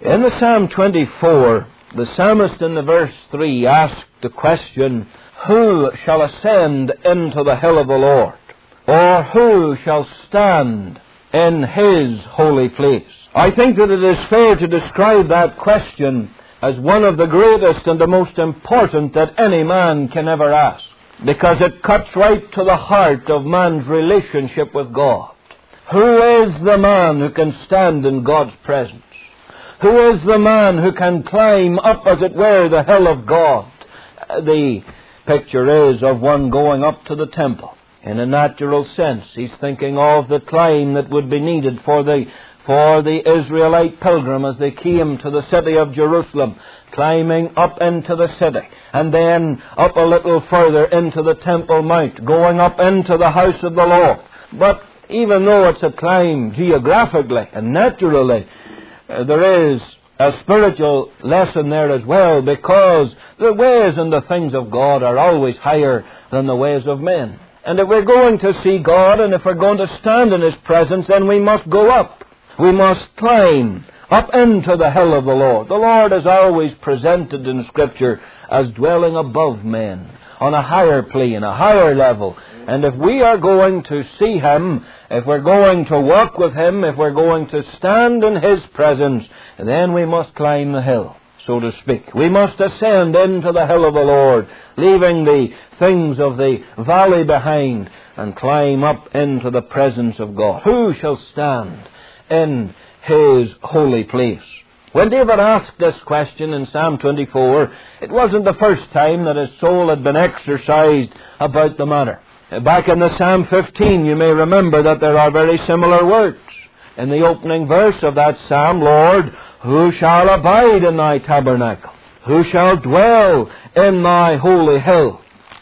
In the Psalm 24, the psalmist in the verse 3 asked the question, who shall ascend into the hill of the Lord? Or who shall stand in His holy place? I think that it is fair to describe that question as one of the greatest and the most important that any man can ever ask, because it cuts right to the heart of man's relationship with God. Who is the man who can stand in God's presence? Who is the man who can climb up, as it were, the hill of God? The picture is of one going up to the temple. In a natural sense, he's thinking of the climb that would be needed for the Israelite pilgrim as they came to the city of Jerusalem, climbing up into the city, and then up a little further into the Temple Mount, going up into the house of the Lord. But even though it's a climb geographically and naturally, there is a spiritual lesson there as well, because the ways and the things of God are always higher than the ways of men. And if we're going to see God, and if we're going to stand in His presence, then we must go up. We must climb up into the hill of the Lord. The Lord is always presented in Scripture as dwelling above men, on a higher plane, a higher level. And if we are going to see Him, if we're going to walk with Him, if we're going to stand in His presence, then we must climb the hill, so to speak. We must ascend into the hill of the Lord, leaving the things of the valley behind, and climb up into the presence of God. Who shall stand in His holy place? When David asked this question in Psalm 24, it wasn't the first time that his soul had been exercised about the matter. Back in the Psalm 15, you may remember that there are very similar words. In the opening verse of that psalm, Lord, who shall abide in Thy tabernacle? Who shall dwell in Thy holy hill?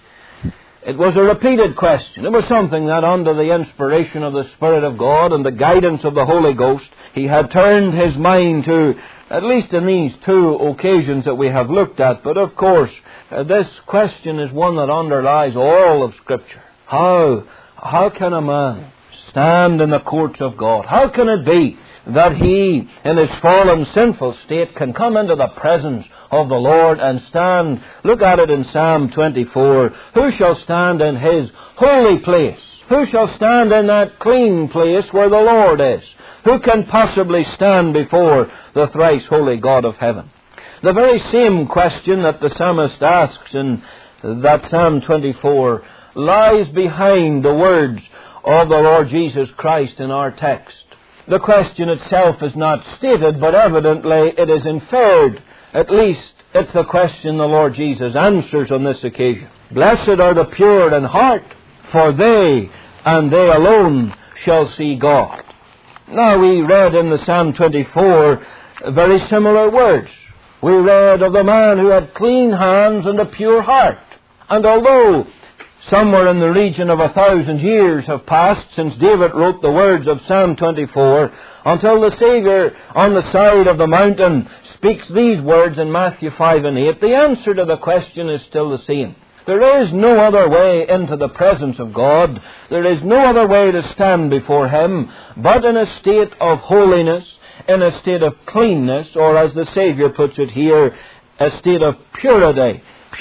It was a repeated question. It was something that, under the inspiration of the Spirit of God and the guidance of the Holy Ghost, he had turned his mind to, at least in these two occasions that we have looked at. But of course, this question is one that underlies all of Scripture. How can a man stand in the courts of God? How can it be that he, in his fallen, sinful state, can come into the presence of the Lord and stand? Look at it in Psalm 24. Who shall stand in His holy place? Who shall stand in that clean place where the Lord is? Who can possibly stand before the thrice holy God of heaven? The very same question that the psalmist asks in that Psalm 24 lies behind the words of the Lord Jesus Christ in our text. The question itself is not stated, but evidently it is inferred. At least it's the question the Lord Jesus answers on this occasion. Blessed are the pure in heart, for they, and they alone, shall see God. Now, we read in the Psalm 24 very similar words. We read of the man who had clean hands and a pure heart. And although somewhere in the region of 1,000 years have passed since David wrote the words of Psalm 24, until the Saviour on the side of the mountain speaks these words in Matthew 5 and 8, the answer to the question is still the same. There is no other way into the presence of God. There is no other way to stand before Him but in a state of holiness, in a state of cleanness, or as the Saviour puts it here, a state of purity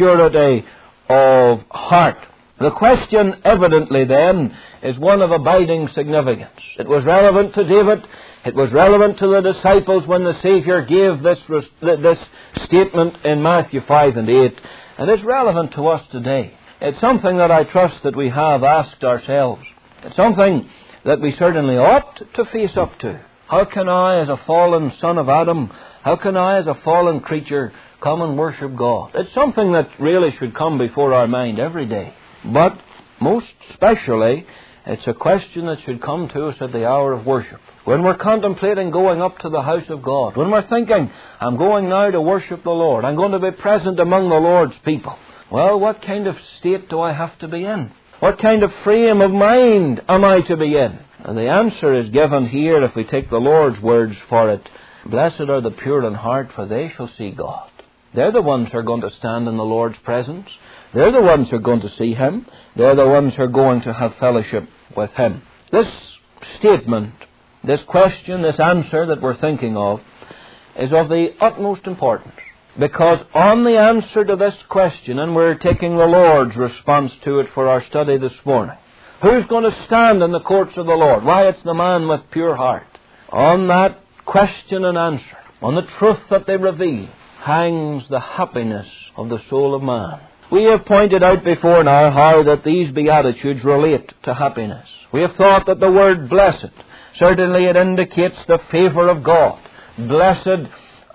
of heart. The question evidently then is one of abiding significance. It was relevant to David. It was relevant to the disciples when the Saviour gave this statement in Matthew 5 and 8. And it's relevant to us today. It's something that I trust that we have asked ourselves. It's something that we certainly ought to face up to. How can I, as a fallen son of Adam, how can I, as a fallen creature, come and worship God? It's something that really should come before our mind every day. But most especially, it's a question that should come to us at the hour of worship. When we're contemplating going up to the house of God, when we're thinking, I'm going now to worship the Lord, I'm going to be present among the Lord's people. Well, what kind of state do I have to be in? What kind of frame of mind am I to be in? And the answer is given here, if we take the Lord's words for it. Blessed are the pure in heart, for they shall see God. They're the ones who are going to stand in the Lord's presence. They're the ones who are going to see Him. They're the ones who are going to have fellowship with Him. This statement, this question, this answer that we're thinking of, is of the utmost importance. Because on the answer to this question, and we're taking the Lord's response to it for our study this morning, who's going to stand in the courts of the Lord? Why, it's the man with pure heart. On that question and answer, on the truth that they reveal, hangs the happiness of the soul of man. We have pointed out before now how that these Beatitudes relate to happiness. We have thought that the word blessed, certainly it indicates the favor of God. Blessed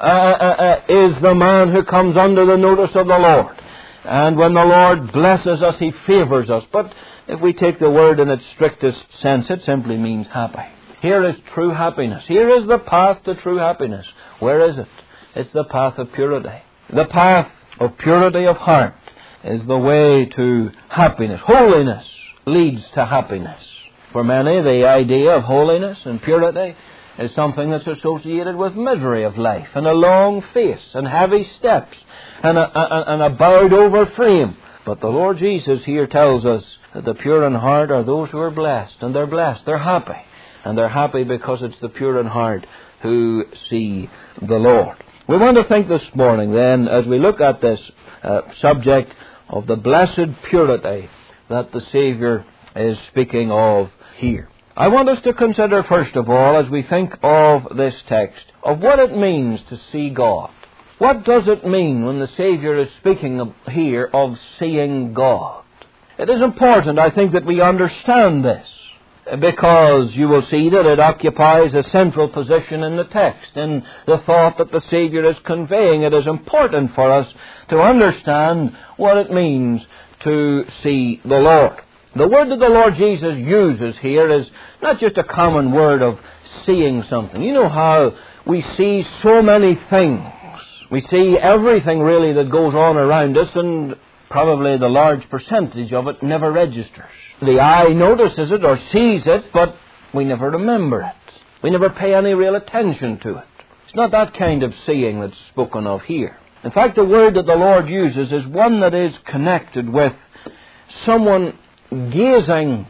is the man who comes under the notice of the Lord. And when the Lord blesses us, He favors us. But if we take the word in its strictest sense, it simply means happy. Here is true happiness. Here is the path to true happiness. Where is it? It's the path of purity. The path of purity of heart is the way to happiness. Holiness leads to happiness. For many, the idea of holiness and purity is something that's associated with misery of life, and a long face, and heavy steps, and a bowed-over frame. But the Lord Jesus here tells us that the pure in heart are those who are blessed, and they're blessed, they're happy. And they're happy because it's the pure in heart who see the Lord. We want to think this morning then, as we look at this subject of the blessed purity that the Savior is speaking of here. I want us to consider, first of all, as we think of this text, of what it means to see God. What does it mean when the Savior is speaking here of seeing God? It is important, I think, that we understand this, because you will see that it occupies a central position in the text. In the thought that the Savior is conveying, it is important for us to understand what it means to see the Lord. The word that the Lord Jesus uses here is not just a common word of seeing something. You know how we see so many things. We see everything really that goes on around us, and probably the large percentage of it never registers. The eye notices it or sees it, but we never remember it. We never pay any real attention to it. It's not that kind of seeing that's spoken of here. In fact, the word that the Lord uses is one that is connected with someone gazing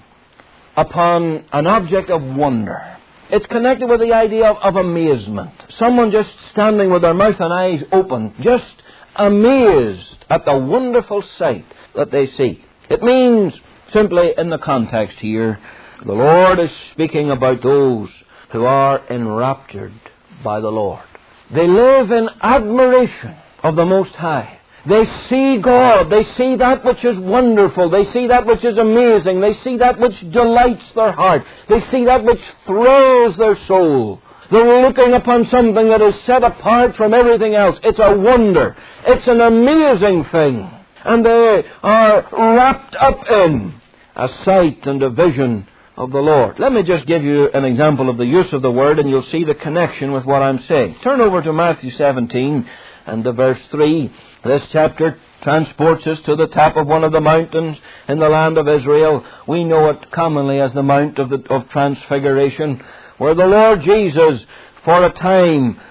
upon an object of wonder. It's connected with the idea of amazement. Someone just standing with their mouth and eyes open, just amazed at the wonderful sight that they see. It means, simply in the context here, the Lord is speaking about those who are enraptured by the Lord. They live in admiration of the Most High. They see God. They see that which is wonderful. They see that which is amazing. They see that which delights their heart. They see that which thrills their soul. They're looking upon something that is set apart from everything else. It's a wonder. It's an amazing thing. And they are wrapped up in a sight and a vision of the Lord. Let me just give you an example of the use of the word, and you'll see the connection with what I'm saying. Turn over to Matthew 17 and the verse 3. This chapter transports us to the top of one of the mountains in the land of Israel. We know it commonly as the Mount of Transfiguration, where the Lord Jesus, for a time,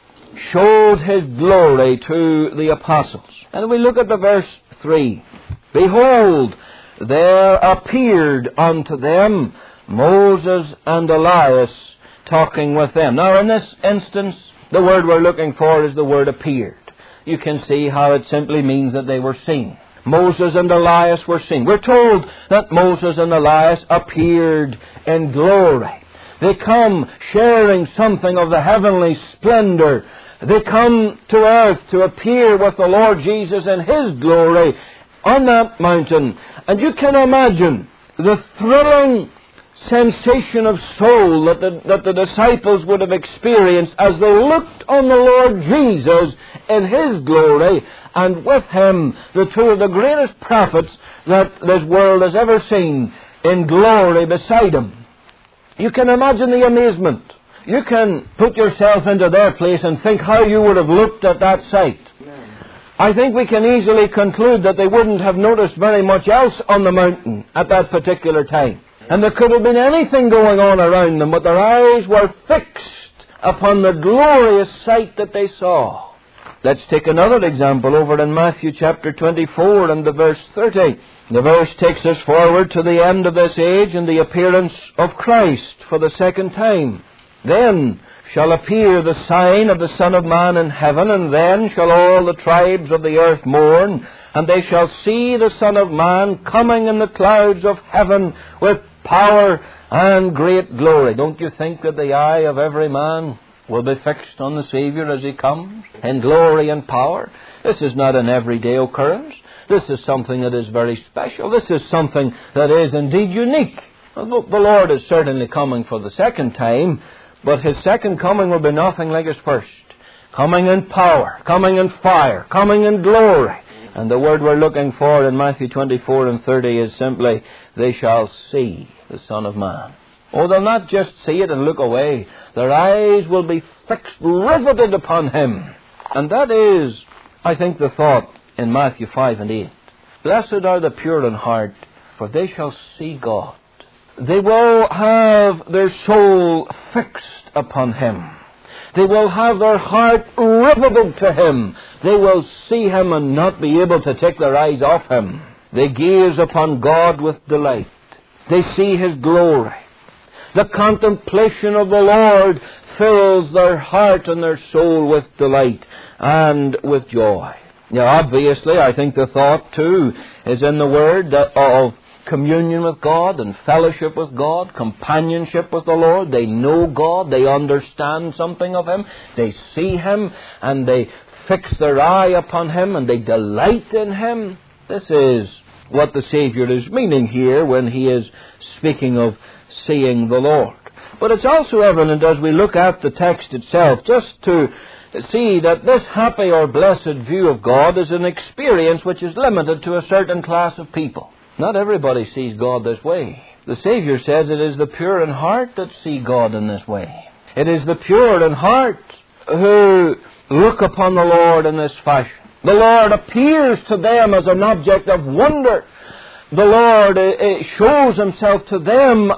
showed His glory to the apostles. And we look at the verse 3. Behold, there appeared unto them Moses and Elias talking with them. Now, in this instance, the word we're looking for is the word appeared. You can see how it simply means that they were seen. Moses and Elias were seen. We're told that Moses and Elias appeared in glory. They come sharing something of the heavenly splendor. They come to earth to appear with the Lord Jesus in His glory on that mountain. And you can imagine the thrilling sensation of soul that the disciples would have experienced as they looked on the Lord Jesus in His glory, and with Him the two of the greatest prophets that this world has ever seen in glory beside Him. You can imagine the amazement. You can put yourself into their place and think how you would have looked at that sight. I think we can easily conclude that they wouldn't have noticed very much else on the mountain at that particular time. And there could have been anything going on around them, but their eyes were fixed upon the glorious sight that they saw. Let's take another example over in Matthew chapter 24 and the verse 30. The verse takes us forward to the end of this age and the appearance of Christ for the second time. Then shall appear the sign of the Son of Man in heaven, and then shall all the tribes of the earth mourn, and they shall see the Son of Man coming in the clouds of heaven with power and great glory. Don't you think that the eye of every man will be fixed on the Savior as He comes in glory and power? This is not an everyday occurrence. This is something that is very special. This is something that is indeed unique. The Lord is certainly coming for the second time, but His second coming will be nothing like His first. Coming in power, coming in fire, coming in glory. And the word we're looking for in Matthew 24 and 30 is simply, they shall see the Son of Man. Oh, they'll not just see it and look away. Their eyes will be fixed, riveted upon Him. And that is, I think, the thought in Matthew 5 and 8. Blessed are the pure in heart, for they shall see God. They will have their soul fixed upon Him. They will have their heart riveted to Him. They will see Him and not be able to take their eyes off Him. They gaze upon God with delight. They see His glory. The contemplation of the Lord fills their heart and their soul with delight and with joy. Now, obviously, I think the thought, too, is in the word of communion with God and fellowship with God, companionship with the Lord. They know God, they understand something of Him, they see Him, and they fix their eye upon Him, and they delight in Him. This is what the Savior is meaning here when He is speaking of seeing the Lord. But it's also evident as we look at the text itself, just to see that this happy or blessed view of God is an experience which is limited to a certain class of people. Not everybody sees God this way. The Savior says it is the pure in heart that see God in this way. It is the pure in heart who look upon the Lord in this fashion. The Lord appears to them as an object of wonder. The Lord shows Himself to them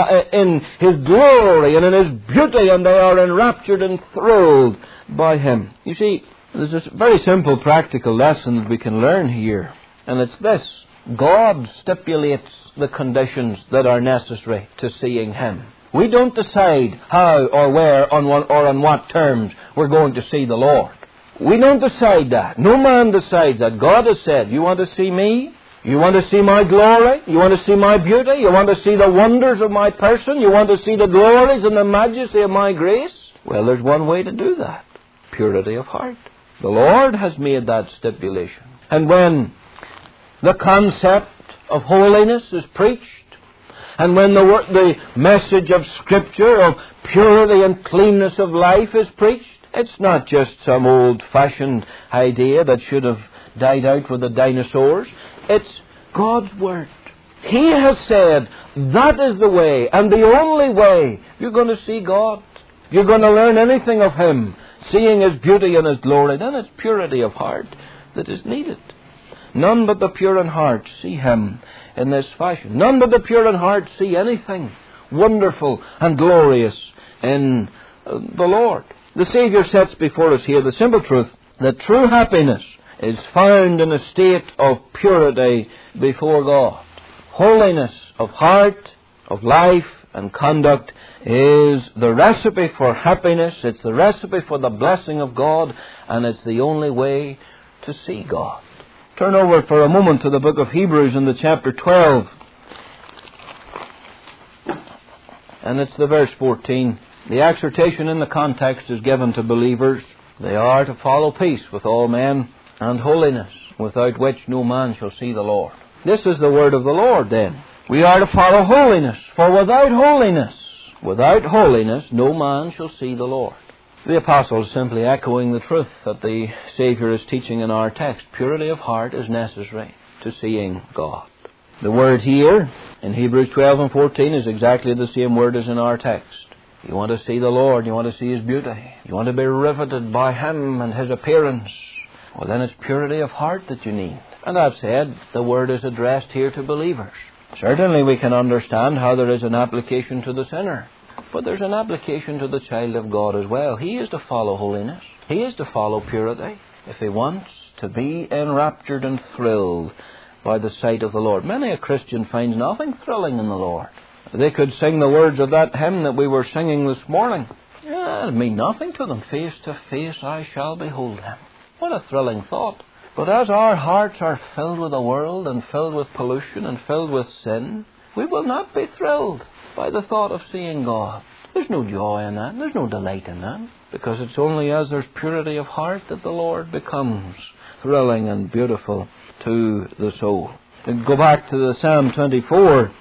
in His glory and in His beauty, and they are enraptured and thrilled by Him. You see, there's a very simple practical lesson that we can learn here, and it's this. God stipulates the conditions that are necessary to seeing Him. We don't decide how or where or on what terms we're going to see the Lord. We don't decide that. No man decides that. God has said, you want to see me? You want to see my glory? You want to see my beauty? You want to see the wonders of my person? You want to see the glories and the majesty of my grace? Well, there's one way to do that. Purity of heart. The Lord has made that stipulation. And when the concept of holiness is preached, and when the message of Scripture of purity and cleanness of life is preached, it's not just some old-fashioned idea that should have died out with the dinosaurs. It's God's Word. He has said that is the way, and the only way you're going to see God. You're going to learn anything of Him, seeing His beauty and His glory. Then it's purity of heart that is needed. None but the pure in heart see Him in this fashion. None but the pure in heart see anything wonderful and glorious in the Lord. The Savior sets before us here the simple truth that true happiness is found in a state of purity before God. Holiness of heart, of life and conduct is the recipe for happiness. It's the recipe for the blessing of God, and it's the only way to see God. Turn over for a moment to the book of Hebrews in the chapter 12. And it's the verse 14. The exhortation in the context is given to believers. They are to follow peace with all men and holiness, without which no man shall see the Lord. This is the word of the Lord then. We are to follow holiness, for without holiness, no man shall see the Lord. The Apostle is simply echoing the truth that the Savior is teaching in our text. Purity of heart is necessary to seeing God. The word here in Hebrews 12 and 14 is exactly the same word as in our text. You want to see the Lord, you want to see His beauty, you want to be riveted by Him and His appearance, well then it's purity of heart that you need. And I've said the word is addressed here to believers. Certainly we can understand how there is an application to the sinner, but there's an application to the child of God as well. He is to follow holiness. He is to follow purity if he wants to be enraptured and thrilled by the sight of the Lord. Many a Christian finds nothing thrilling in the Lord. They could sing the words of that hymn that we were singing this morning. Yeah, it'd mean nothing to them. Face to face I shall behold him. What a thrilling thought. But as our hearts are filled with the world and filled with pollution and filled with sin, we will not be thrilled by the thought of seeing God. There's no joy in that. There's no delight in that. Because it's only as there's purity of heart that the Lord becomes thrilling and beautiful to the soul. And go back to the Psalm 24.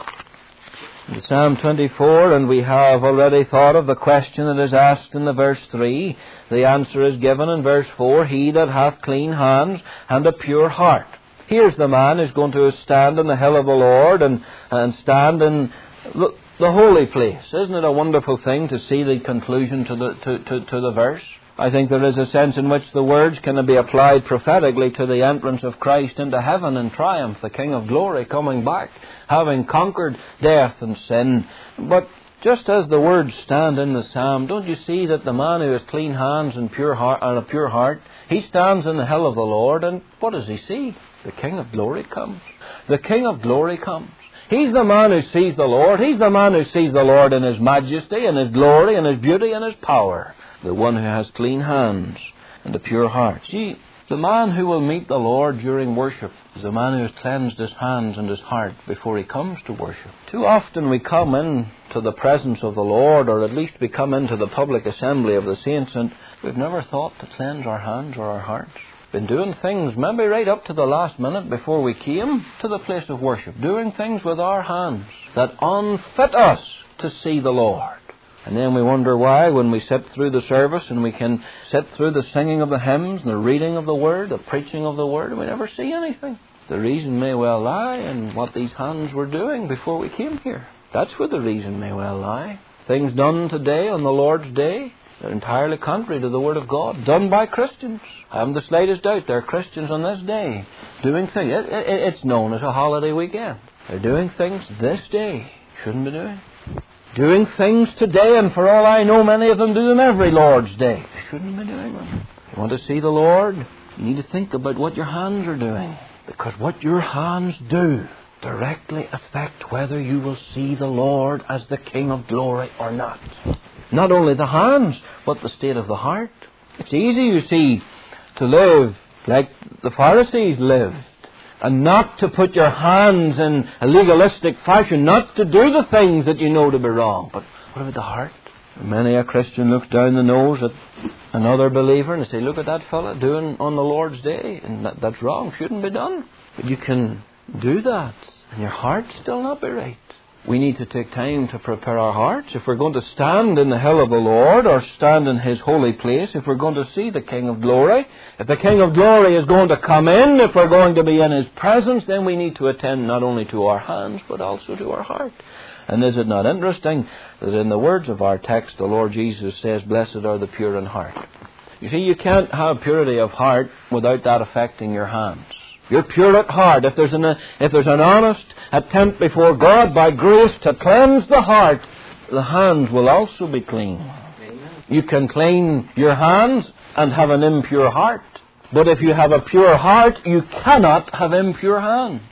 The Psalm 24, and we have already thought of the question that is asked in the verse 3. The answer is given in verse 4. He that hath clean hands and a pure heart. Here's the man who's going to stand in the hill of the Lord and stand in the holy place. Isn't it a wonderful thing to see the conclusion to the verse? I think there is a sense in which the words can be applied prophetically to the entrance of Christ into heaven in triumph, the King of glory coming back, having conquered death and sin. But just as the words stand in the psalm, don't you see that the man who has clean hands and a pure heart, he stands in the hill of the Lord, and what does he see? The King of glory comes. The King of glory comes. He's the man who sees the Lord. He's the man who sees the Lord in His majesty, in His glory, in His beauty, and His power. The one who has clean hands and a pure heart. See, the man who will meet the Lord during worship is the man who has cleansed his hands and his heart before he comes to worship. Too often we come into the presence of the Lord, or at least we come into the public assembly of the saints, and we've never thought to cleanse our hands or our hearts. Been doing things maybe right up to the last minute before we came to the place of worship, doing things with our hands that unfit us to see the Lord. And then we wonder why, when we sit through the service and we can sit through the singing of the hymns and the reading of the Word, the preaching of the Word, and we never see anything. The reason may well lie in what these hands were doing before we came here. That's where the reason may well lie. Things done today on the Lord's day, they're entirely contrary to the Word of God, done by Christians. I haven't the slightest doubt they're Christians on this day, doing things. It's known as a holiday weekend. They're doing things this day shouldn't be doing. Doing things today, and for all I know, many of them do them every Lord's Day. They shouldn't be doing them. You want to see the Lord? You need to think about what your hands are doing. Because what your hands do directly affect whether you will see the Lord as the King of glory or not. Not only the hands, but the state of the heart. It's easy, you see, to live like the Pharisees lived, and not to put your hands in a legalistic fashion, not to do the things that you know to be wrong. But what about the heart? Many a Christian looks down the nose at another believer and they say, look at that fella doing on the Lord's day, and that's wrong, shouldn't be done. But you can do that, and your heart still not be right. We need to take time to prepare our hearts. If we're going to stand in the hill of the Lord, or stand in His holy place, if we're going to see the King of glory, if the King of glory is going to come in, if we're going to be in His presence, then we need to attend not only to our hands, but also to our heart. And is it not interesting that in the words of our text, the Lord Jesus says, blessed are the pure in heart. You see, you can't have purity of heart without that affecting your hands. You're pure at heart. If there's an honest attempt before God by grace to cleanse the heart, the hands will also be clean. Amen. You can clean your hands and have an impure heart. But if you have a pure heart, you cannot have impure hands.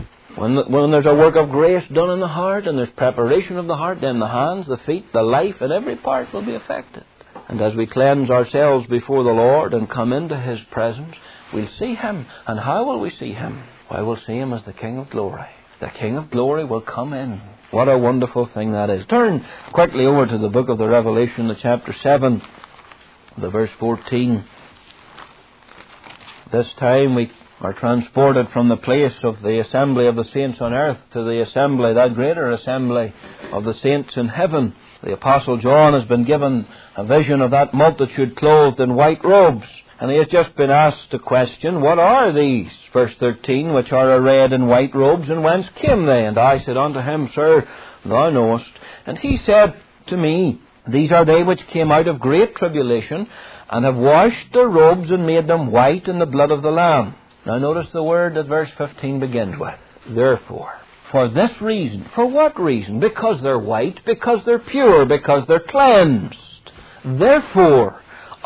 When there's a work of grace done in the heart, and there's preparation of the heart, then the hands, the feet, the life, and every part will be affected. And as we cleanse ourselves before the Lord and come into His presence, we'll see Him. And how will we see Him? Why, we'll see Him as the King of glory. The King of glory will come in. What a wonderful thing that is. Turn quickly over to the book of the Revelation, the chapter 7, the verse 14. This time we are transported from the place of the assembly of the saints on earth to the assembly, that greater assembly of the saints in heaven. The Apostle John has been given a vision of that multitude clothed in white robes. And he has just been asked a question, what are these? Verse 13, which are arrayed in white robes, and whence came they? And I said unto him, Sir, thou knowest. And he said to me, these are they which came out of great tribulation, and have washed their robes and made them white in the blood of the Lamb. Now notice the word that verse 15 begins with. Therefore. For this reason. For what reason? Because they're white, because they're pure, because they're cleansed. Therefore,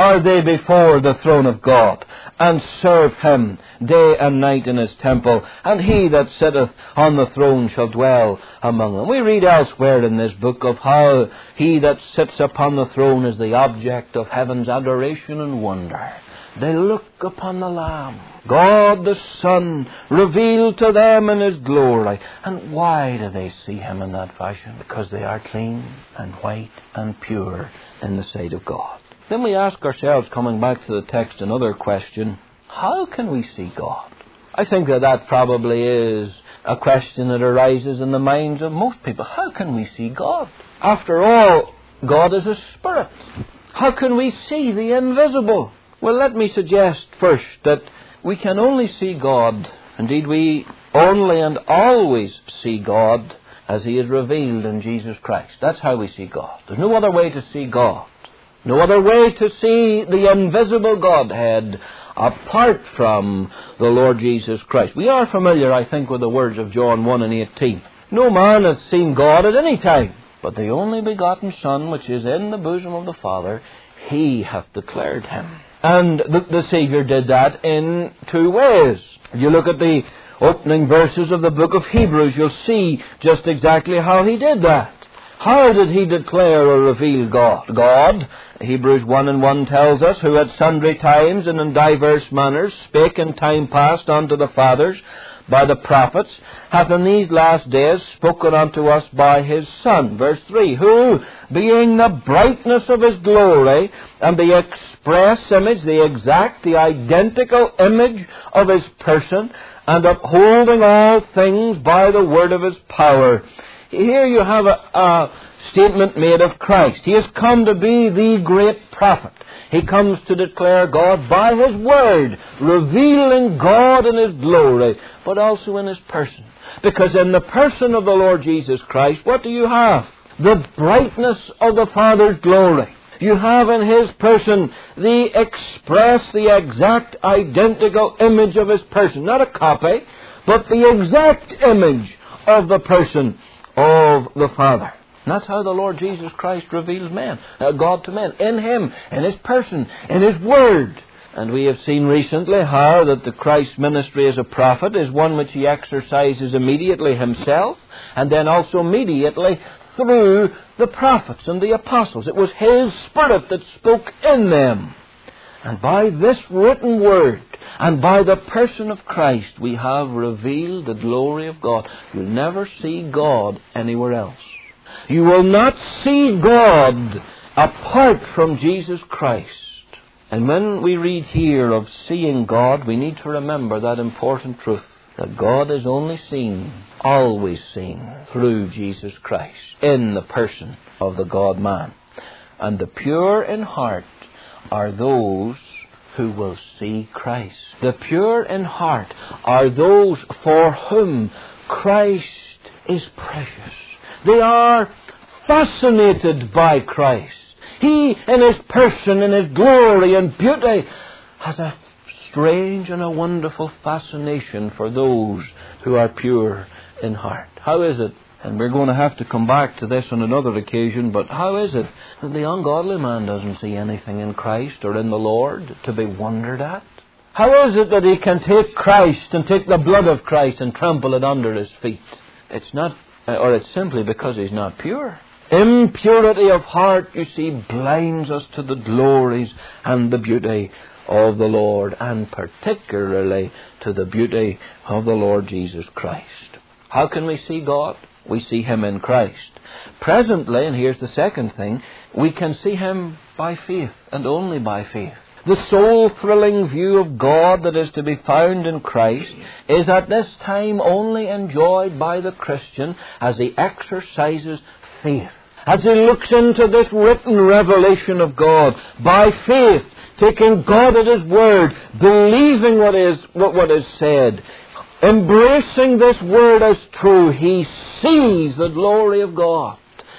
are they before the throne of God, and serve him day and night in his temple, and he that sitteth on the throne shall dwell among them. We read elsewhere in this book of how he that sits upon the throne is the object of heaven's adoration and wonder. They look upon the Lamb, God the Son, revealed to them in his glory. And why do they see him in that fashion? Because they are clean and white and pure in the sight of God. Then we ask ourselves, coming back to the text, another question: how can we see God? I think that probably is a question that arises in the minds of most people. How can we see God? After all, God is a spirit. How can we see the invisible? Well, let me suggest first that we can only see God, indeed we only and always see God, as he is revealed in Jesus Christ. That's how we see God. There's no other way to see God. No other way to see the invisible Godhead apart from the Lord Jesus Christ. We are familiar, I think, with the words of John 1 and 18. No man hath seen God at any time, but the only begotten Son, which is in the bosom of the Father, he hath declared him. And the Savior did that in two ways. If you look at the opening verses of the book of Hebrews, you'll see just exactly how he did that. How did he declare or reveal God? God, Hebrews 1 and 1 tells us, who at sundry times and in divers manners spake in time past unto the fathers by the prophets, hath in these last days spoken unto us by his Son. Verse 3, who, being the brightness of his glory, and the express image, the exact, the identical image of his person, and upholding all things by the word of his power. Here you have a statement made of Christ. He has come to be the great prophet. He comes to declare God by his word, revealing God in his glory, but also in his person. Because in the person of the Lord Jesus Christ, what do you have? The brightness of the Father's glory. You have in his person the express, the exact, identical image of his person. Not a copy, but the exact image of the person of the Father. And that's how the Lord Jesus Christ reveals God to men. In him, in his person, in his word. And we have seen recently how that the Christ ministry as a prophet is one which he exercises immediately himself, and then also immediately through the prophets and the apostles. It was his Spirit that spoke in them. And by this written word, and by the person of Christ, we have revealed the glory of God. You'll never see God anywhere else. You will not see God apart from Jesus Christ. And when we read here of seeing God, we need to remember that important truth, that God is only seen, always seen, through Jesus Christ, in the person of the God-man. And the pure in heart are those who will see Christ. The pure in heart are those for whom Christ is precious. They are fascinated by Christ. He, in his person, in his glory and beauty, has a strange and a wonderful fascination for those who are pure in heart. How is it? And we're going to have to come back to this on another occasion, but how is it that the ungodly man doesn't see anything in Christ or in the Lord to be wondered at? How is it that he can take Christ and take the blood of Christ and trample it under his feet? It's not, or it's simply because he's not pure. Impurity of heart, you see, blinds us to the glories and the beauty of the Lord, and particularly to the beauty of the Lord Jesus Christ. How can we see God? We see him in Christ. Presently, and here's the second thing, we can see him by faith, and only by faith. The soul-thrilling view of God that is to be found in Christ is at this time only enjoyed by the Christian as he exercises faith. As he looks into this written revelation of God by faith, taking God at his word, believing what is said, embracing this word as true, he sees the glory of God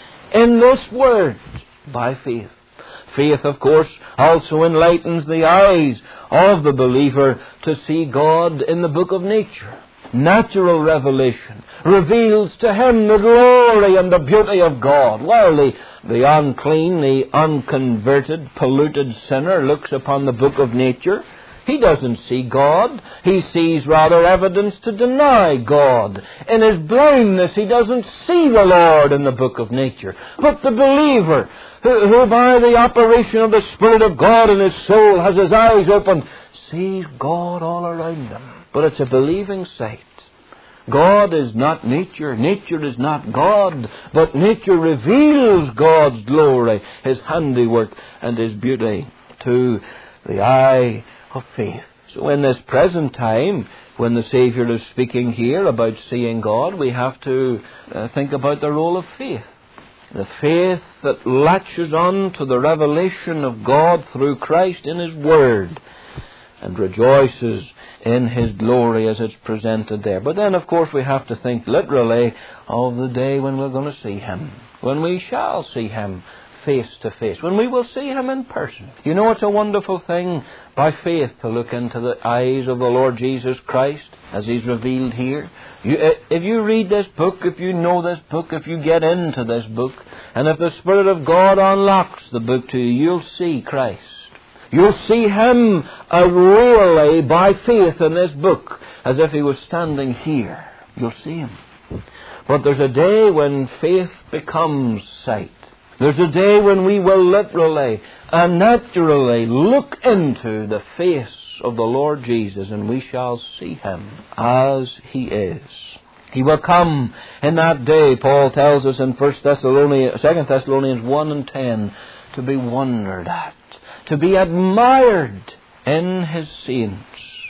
in this word by faith. Faith, of course, also enlightens the eyes of the believer to see God in the book of nature. natural revelation reveals to him the glory and the beauty of God, while the unclean, the unconverted, polluted sinner looks upon the book of nature. He doesn't see God. He sees rather evidence to deny God. In his blindness, he doesn't see the Lord in the book of nature. But the believer, who by the operation of the Spirit of God in his soul has his eyes open, sees God all around him. But it's a believing sight. God is not nature. Nature is not God. But nature reveals God's glory, his handiwork, and his beauty to the eye of faith. So in this present time, when the Saviour is speaking here about seeing God, we have to think about the role of faith. The faith that latches on to the revelation of God through Christ in his Word and rejoices in his glory as it's presented there. But then, of course, we have to think literally of the day when we're going to see him, when we shall see him face to face, when we will see him in person. You know, it's a wonderful thing by faith to look into the eyes of the Lord Jesus Christ as he's revealed here. If you read this book, if you know this book, if you get into this book, and if the Spirit of God unlocks the book to you, you'll see Christ. You'll see him really by faith in this book, as if he was standing here. You'll see him. But there's a day when faith becomes sight. There's a day when we will literally and naturally look into the face of the Lord Jesus, and we shall see him as he is. He will come in that day, Paul tells us in 2 Thessalonians 1 and 10, to be wondered at, to be admired in his saints.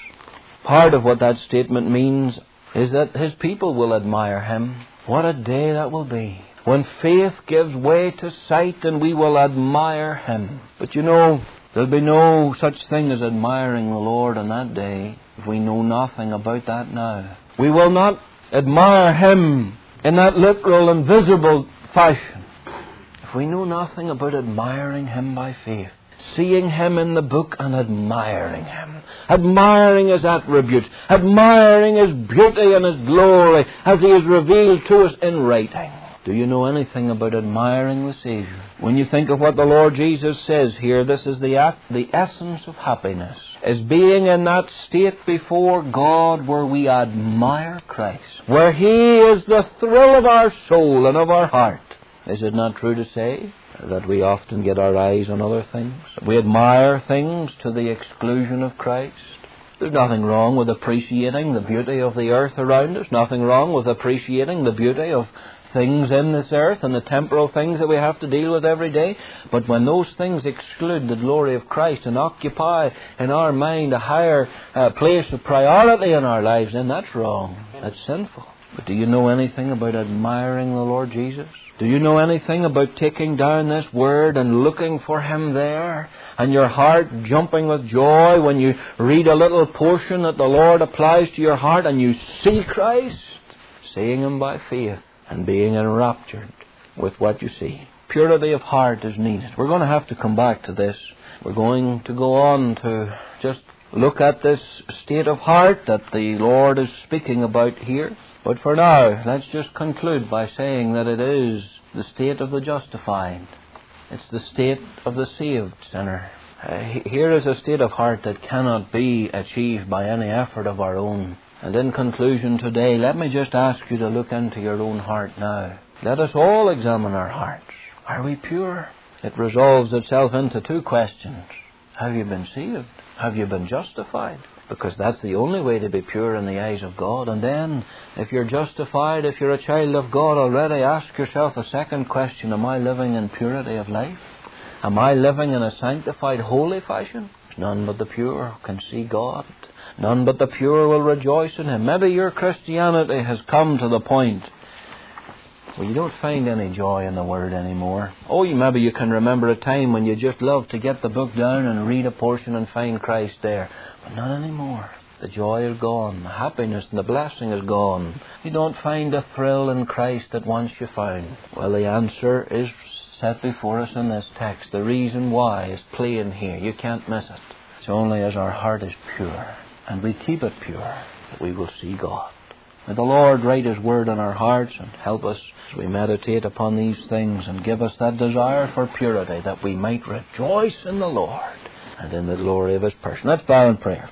Part of what that statement means is that his people will admire him. What a day that will be, when faith gives way to sight and we will admire him. But you know, there'll be no such thing as admiring the Lord on that day if we know nothing about that now. We will not admire him in that literal and visible fashion if we know nothing about admiring him by faith. Seeing him in the book and admiring him. Admiring his attributes. Admiring his beauty and his glory as he is revealed to us in writing. Do you know anything about admiring the Saviour? When you think of what the Lord Jesus says here, this is the essence of happiness, is being in that state before God where we admire Christ, where he is the thrill of our soul and of our heart. Is it not true to say that we often get our eyes on other things? We admire things to the exclusion of Christ. There's nothing wrong with appreciating the beauty of the earth around us. Nothing wrong with appreciating the beauty of things in this earth and the temporal things that we have to deal with every day. But when those things exclude the glory of Christ and occupy in our mind a higher place of priority in our lives, then that's wrong. That's sinful. But do you know anything about admiring the Lord Jesus? Do you know anything about taking down this Word and looking for him there, and your heart jumping with joy when you read a little portion that the Lord applies to your heart and you see Christ? Seeing him by faith and being enraptured with what you see. Purity of heart is needed. We're going to have to come back to this. We're going to go on to just look at this state of heart that the Lord is speaking about here. But for now, let's just conclude by saying that it is the state of the justified. It's the state of the saved sinner. Here is a state of heart that cannot be achieved by any effort of our own. And in conclusion today, let me just ask you to look into your own heart now. Let us all examine our hearts. Are we pure? It resolves itself into two questions. Have you been saved? Have you been justified? Because that's the only way to be pure in the eyes of God. And then, if you're justified, if you're a child of God already, ask yourself a second question. Am I living in purity of life? Am I living in a sanctified, holy fashion? None but the pure can see God. None but the pure will rejoice in him. Maybe your Christianity has come to the point where you don't find any joy in the Word anymore. Maybe you can remember a time when you just loved to get the book down and read a portion and find Christ there. But not anymore. The joy is gone. The happiness and the blessing is gone. You don't find the thrill in Christ that once you found. Well, the answer is set before us in this text. The reason why is plain here. You can't miss it. It's only as our heart is pure and we keep it pure that we will see God. May the Lord write His Word in our hearts and help us as we meditate upon these things, and give us that desire for purity, that we might rejoice in the Lord and in the glory of His person. Let's bow in prayer.